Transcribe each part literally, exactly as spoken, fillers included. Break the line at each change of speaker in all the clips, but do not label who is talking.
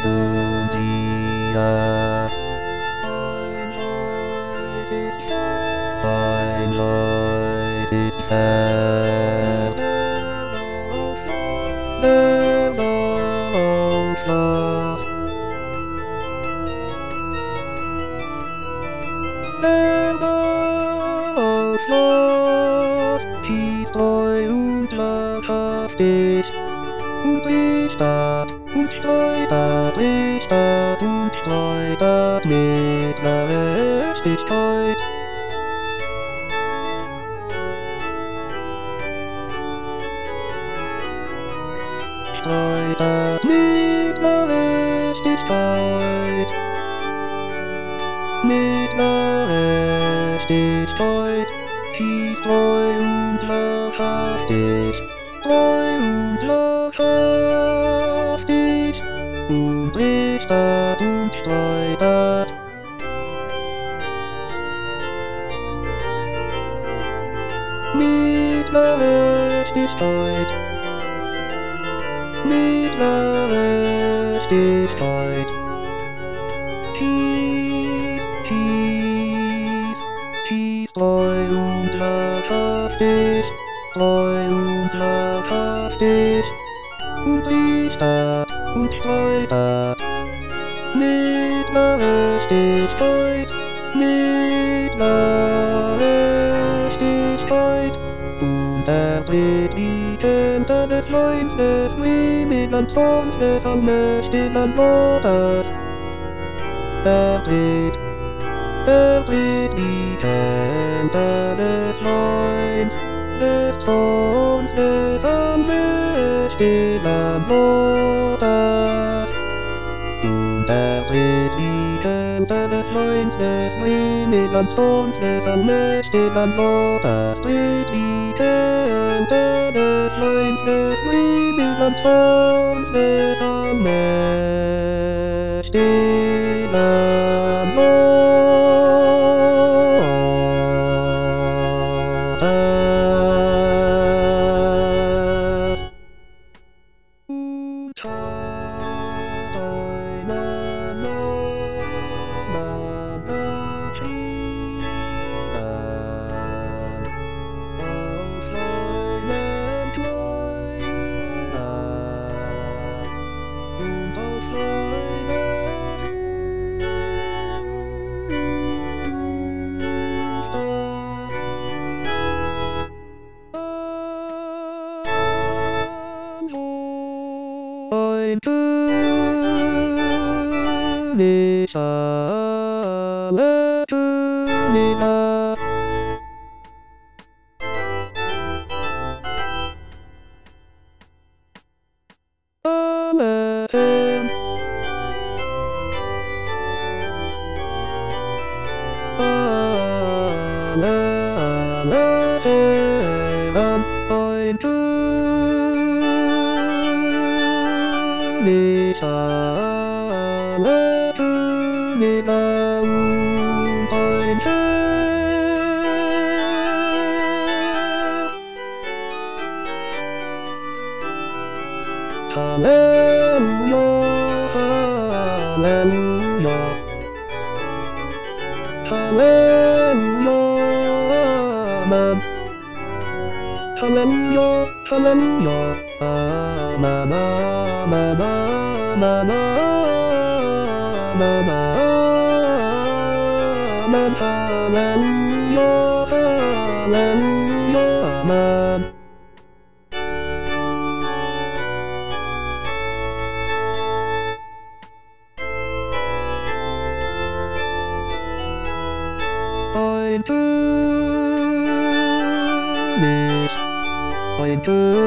und hier. Dein Leid ist fern. Der Aufschluss. Der Aufschluss. Tief treu und wahrhaftig. Und Richter, und Streiter, Richter, und Streiter mit Gerechtigkeit. Streiter mit Gerechtigkeit. Mit Gerechtigkeit. Tief treu und wahrhaftig. Treu und wahrhaftig. Und Richter und Streiter. Mit Gerechtigkeit. Mit Gerechtigkeit. Peace, Peace, Peace, treu und wahrhaftig, treu und wahrhaftig, und Richter und Streiter, mit Gerechtigkeit, mit Gerechtigkeit, und er tritt die Kämpfer des Leins des Limiland Sohns des allmächtigen Gottes. Er tritt, er tritt die Kämpfer des Leins des Sohns des allmächtigen Gottes. Und er tritt die Kämpfer des Leins des Limiland Sohns des allmächtigen Gottes. Tritt die Kämpfer des Leins des Limiland Sohns des allmächtigen Gottes. Ein König aller Könige. Amen. Amen. Ein König aller Könige und ein Herr. Halleluja, Halleluja. Halleluja, Amen. Halleluja, Halleluja, Amen, Amen, Amen, Amen, Amen, Halleluja, Halleluja, Amen. Ein König, ein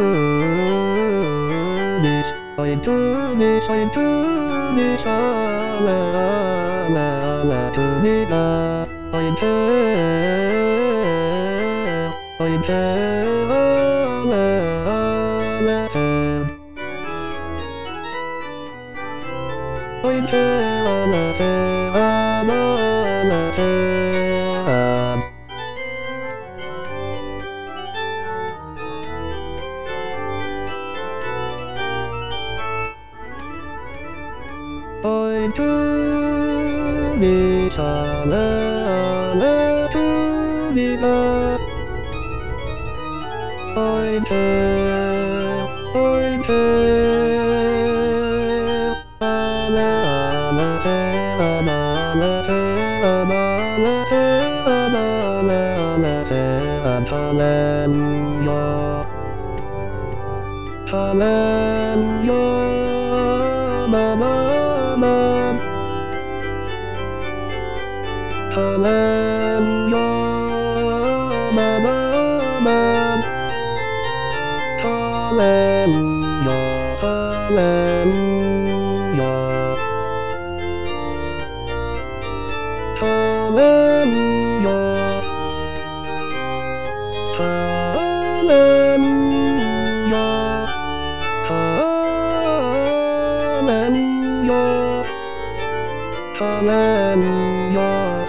König, ein König, ein König aller, aller, aller Könige, ein Herr, ein Herr aller, aller Herr, ein Herr aller Herr, aller, aller Herr. Oi tu di sana na tu di la. Oi te, oi te, ana ana te, ana ana te, ana ana te, ana ana ana te, atanen yo, tanen yo, na na na, tanen yo, na na na. Hallelujah, hallelujah, hallelujah, hallelujah, hallelujah, hallelujah,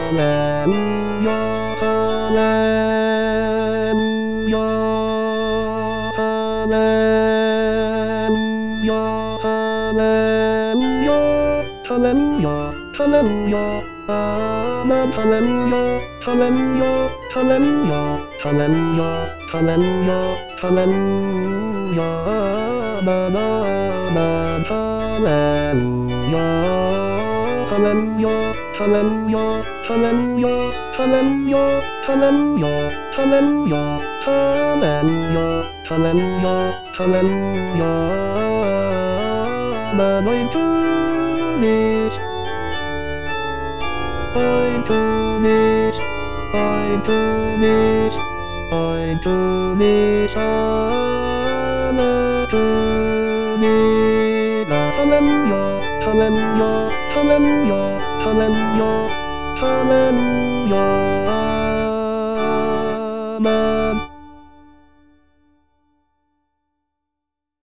hallelujah, hallelujah, amen, hallelujah, hallelujah, hallelujah, hallelujah, hallelujah, hallelujah, amen, amen, hallelujah, hallelujah, hallelujah, hallelujah, hallelujah, hallelujah, hallelujah, hallelujah, hallelujah, hallelujah, amen, to this, I do this, I do this, I do this, I'm do this. Hallelujah, hallelujah, hallelujah, hallelujah, hallelujah.